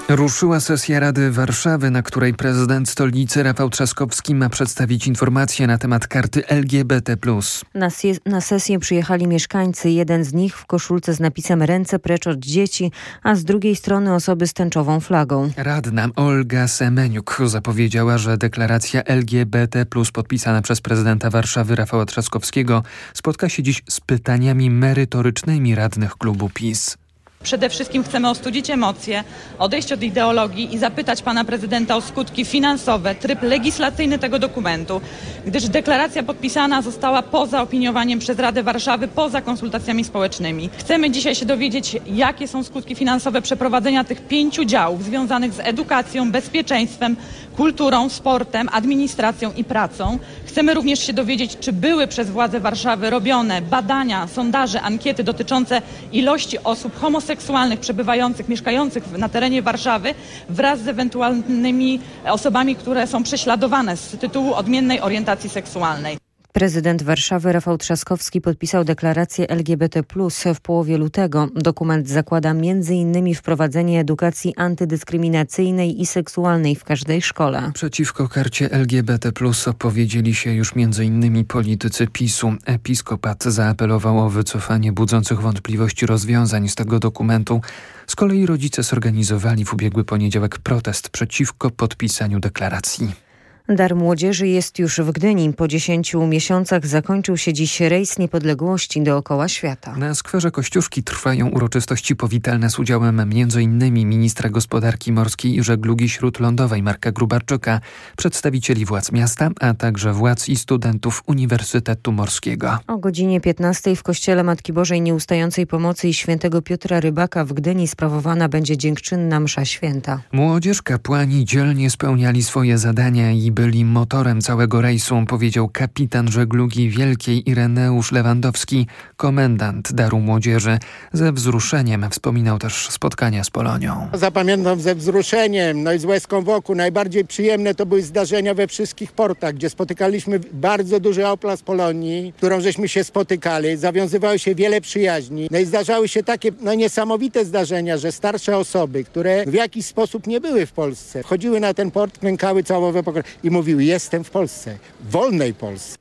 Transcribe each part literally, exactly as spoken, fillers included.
Ruszyła sesja Rady Warszawy, na której prezydent stolicy Rafał Trzaskowski ma przedstawić informacje na temat karty L G B T plus. Na, sie- na sesję przyjechali mieszkańcy, jeden z nich w koszulce z napisem „Ręce precz od dzieci”, a z drugiej strony osoby z tęczową flagą. Radna Olga Semeniuk zapowiedziała, że deklaracja L G B T plus podpisana przez prezydenta Warszawy Rafała Trzaskowskiego spotka się dziś z pytaniami merytorycznymi radnych klubu PiS. Przede wszystkim chcemy ostudzić emocje, odejść od ideologii i zapytać pana prezydenta o skutki finansowe, tryb legislacyjny tego dokumentu, gdyż deklaracja podpisana została poza opiniowaniem przez Radę Warszawy, poza konsultacjami społecznymi. Chcemy dzisiaj się dowiedzieć, jakie są skutki finansowe przeprowadzenia tych pięciu działów związanych z edukacją, bezpieczeństwem, kulturą, sportem, administracją i pracą. Chcemy również się dowiedzieć, czy były przez władze Warszawy robione badania, sondaże, ankiety dotyczące ilości osób homoseksualnych przebywających, mieszkających na terenie Warszawy wraz z ewentualnymi osobami, które są prześladowane z tytułu odmiennej orientacji seksualnej. Prezydent Warszawy Rafał Trzaskowski podpisał deklarację L G B T plus w połowie lutego. Dokument zakłada między innymi wprowadzenie edukacji antydyskryminacyjnej i seksualnej w każdej szkole. Przeciwko karcie L G B T plus opowiedzieli się już między innymi politycy PiSu. Episkopat zaapelował o wycofanie budzących wątpliwości rozwiązań z tego dokumentu. Z kolei rodzice zorganizowali w ubiegły poniedziałek protest przeciwko podpisaniu deklaracji. Dar Młodzieży jest już w Gdyni. Po dziesięciu miesiącach zakończył się dziś rejs niepodległości dookoła świata. Na skwerze Kościuszki trwają uroczystości powitalne z udziałem m.in. ministra gospodarki morskiej i żeglugi śródlądowej Marka Grubarczyka, przedstawicieli władz miasta, a także władz i studentów Uniwersytetu Morskiego. O godzinie piętnastej w kościele Matki Bożej Nieustającej Pomocy i świętego Piotra Rybaka w Gdyni sprawowana będzie dziękczynna msza święta. Młodzież, kapłani dzielnie spełniali swoje zadania i byli motorem całego rejsu, powiedział kapitan żeglugi wielkiej Ireneusz Lewandowski, komendant Daru Młodzieży. Ze wzruszeniem wspominał też spotkania z Polonią. Zapamiętam ze wzruszeniem, no i z łezką wokół. Najbardziej przyjemne to były zdarzenia we wszystkich portach, gdzie spotykaliśmy bardzo duży oplaz Polonii, którą żeśmy się spotykali. Zawiązywało się wiele przyjaźni. No i zdarzały się takie no, niesamowite zdarzenia, że starsze osoby, które w jakiś sposób nie były w Polsce, wchodziły na ten port, klękały całowe pokory i mówiły: jestem w Polsce, w wolnej Polsce.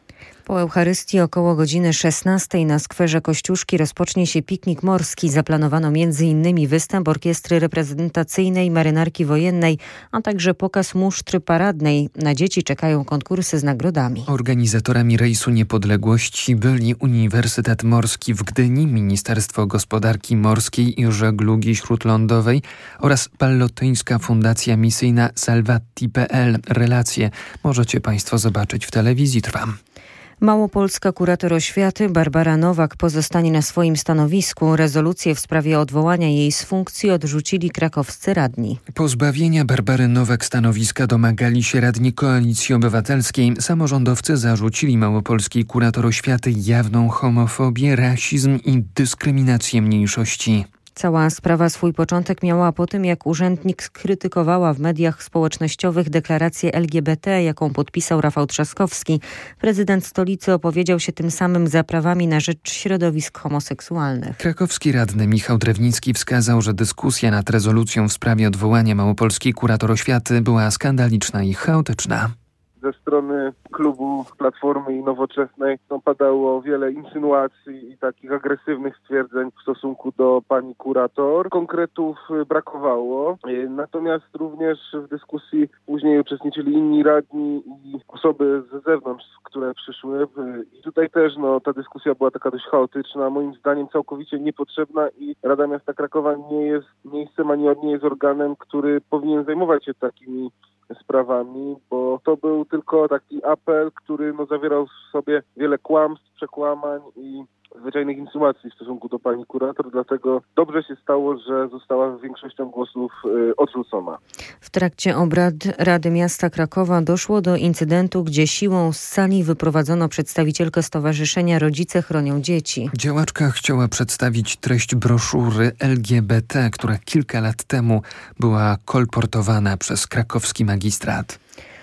Po Eucharystii około godziny szesnastej na skwerze Kościuszki rozpocznie się piknik morski. Zaplanowano między innymi występ orkiestry reprezentacyjnej Marynarki Wojennej, a także pokaz musztry paradnej. Na dzieci czekają konkursy z nagrodami. Organizatorami rejsu niepodległości byli Uniwersytet Morski w Gdyni, Ministerstwo Gospodarki Morskiej i Żeglugi Śródlądowej oraz Pallotyńska Fundacja Misyjna Salvati kropka p l. Relacje możecie Państwo zobaczyć w telewizji Trwam. Małopolska kurator oświaty Barbara Nowak pozostanie na swoim stanowisku. Rezolucję w sprawie odwołania jej z funkcji odrzucili krakowscy radni. Pozbawienia Barbary Nowak stanowiska domagali się radni Koalicji Obywatelskiej. Samorządowcy zarzucili małopolskiej kurator oświaty jawną homofobię, rasizm i dyskryminację mniejszości. Cała sprawa swój początek miała po tym, jak urzędnik skrytykowała w mediach społecznościowych deklarację L G B T, jaką podpisał Rafał Trzaskowski. Prezydent stolicy opowiedział się tym samym za prawami na rzecz środowisk homoseksualnych. Krakowski radny Michał Drewnicki wskazał, że dyskusja nad rezolucją w sprawie odwołania małopolskiej kurator oświaty była skandaliczna i chaotyczna. Ze strony klubu Platformy i Nowoczesnej no, padało wiele insynuacji i takich agresywnych stwierdzeń w stosunku do pani kurator. Konkretów brakowało, natomiast również w dyskusji później uczestniczyli inni radni i osoby z zewnątrz, które przyszły. I tutaj też no, ta dyskusja była taka dość chaotyczna, moim zdaniem całkowicie niepotrzebna i Rada Miasta Krakowa nie jest miejscem, ani nie jest organem, który powinien zajmować się takimi sprawami, bo to był tylko taki apel, który no, zawierał w sobie wiele kłamstw, przekłamań i zwyczajnych insynuacji w stosunku do pani kurator, dlatego dobrze się stało, że została większością głosów y, odrzucona. W trakcie obrad Rady Miasta Krakowa doszło do incydentu, gdzie siłą z sali wyprowadzono przedstawicielkę Stowarzyszenia Rodzice Chronią Dzieci. Działaczka chciała przedstawić treść broszury L G B T, która kilka lat temu była kolportowana przez krakowski magistrat.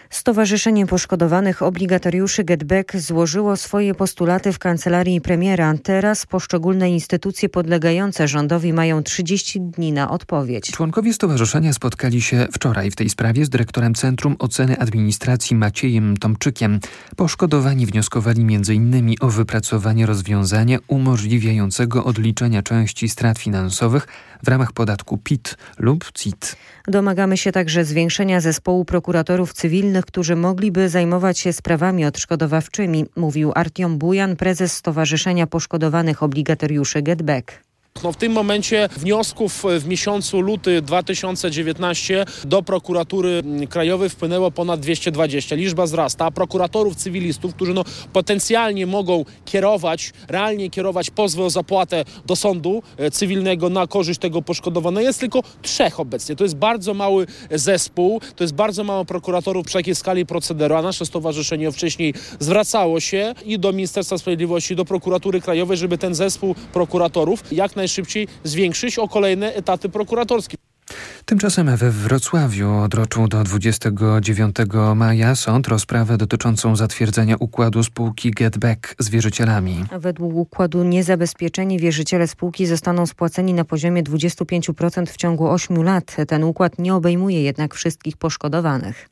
Stowarzyszenie Poszkodowanych Obligatariuszy GetBack złożyło swoje postulaty w kancelarii premiera. Teraz poszczególne instytucje podlegające rządowi mają trzydzieści dni na odpowiedź. Członkowie stowarzyszenia spotkali się wczoraj w tej sprawie z dyrektorem Centrum Oceny Administracji Maciejem Tomczykiem. Poszkodowani wnioskowali między innymi o wypracowanie rozwiązania umożliwiającego odliczenia części strat finansowych w ramach podatku P I T lub C I T. Domagamy się także zwiększenia zespołu prokuratorów cywilnych, którzy mogliby zajmować się sprawami odszkodowawczymi, mówił Artiom Bujan, prezes Stowarzyszenia Poszkodowanych Obligatariuszy GetBack. No w tym momencie wniosków w miesiącu luty dwa tysiące dziewiętnastego do prokuratury krajowej wpłynęło ponad dwieście dwadzieścia. Liczba wzrasta, a prokuratorów cywilistów, którzy no potencjalnie mogą kierować, realnie kierować pozwy o zapłatę do sądu cywilnego na korzyść tego poszkodowanego, jest tylko trzech obecnie. To jest bardzo mały zespół, to jest bardzo mało prokuratorów przy takiej skali procederu, a nasze stowarzyszenie wcześniej zwracało się i do Ministerstwa Sprawiedliwości, i do prokuratury krajowej, żeby ten zespół prokuratorów jak najszybciej szybciej zwiększyć o kolejne etaty prokuratorskie. Tymczasem we Wrocławiu odroczył do dwudziestego dziewiątego maja sąd rozprawę dotyczącą zatwierdzenia układu spółki GetBack z wierzycielami. Według układu niezabezpieczeni wierzyciele spółki zostaną spłaceni na poziomie dwadzieścia pięć procent w ciągu ośmiu lat. Ten układ nie obejmuje jednak wszystkich poszkodowanych.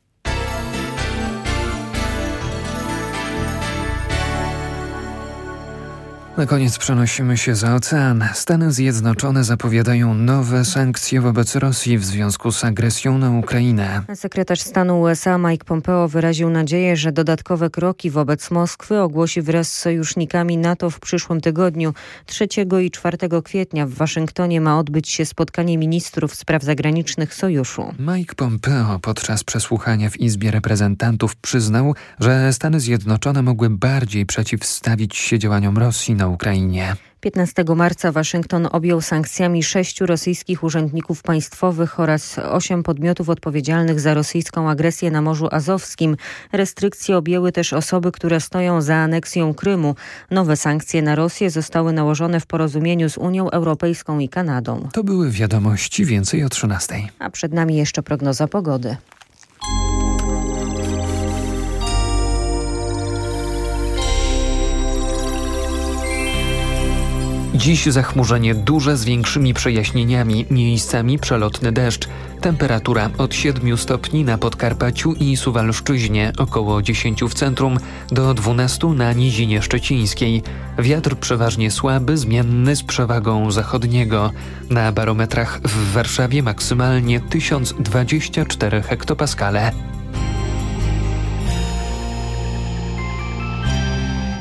Na koniec przenosimy się za ocean. Stany Zjednoczone zapowiadają nowe sankcje wobec Rosji w związku z agresją na Ukrainę. Sekretarz stanu U S A Mike Pompeo wyraził nadzieję, że dodatkowe kroki wobec Moskwy ogłosi wraz z sojusznikami NATO w przyszłym tygodniu. trzeciego i czwartego kwietnia w Waszyngtonie ma odbyć się spotkanie ministrów spraw zagranicznych sojuszu. Mike Pompeo podczas przesłuchania w Izbie Reprezentantów przyznał, że Stany Zjednoczone mogły bardziej przeciwstawić się działaniom Rosji na Ukrainie. piętnastego marca Waszyngton objął sankcjami sześciu rosyjskich urzędników państwowych oraz osiem podmiotów odpowiedzialnych za rosyjską agresję na Morzu Azowskim. Restrykcje objęły też osoby, które stoją za aneksją Krymu. Nowe sankcje na Rosję zostały nałożone w porozumieniu z Unią Europejską i Kanadą. To były wiadomości, więcej o trzynastej. A przed nami jeszcze prognoza pogody. Dziś zachmurzenie duże z większymi przejaśnieniami, miejscami przelotny deszcz. Temperatura od siedmiu stopni na Podkarpaciu i Suwalszczyźnie, około dziesięciu w centrum, do dwunastu na Nizinie Szczecińskiej. Wiatr przeważnie słaby, zmienny z przewagą zachodniego. Na barometrach w Warszawie maksymalnie tysiąc dwadzieścia cztery hektopaskale.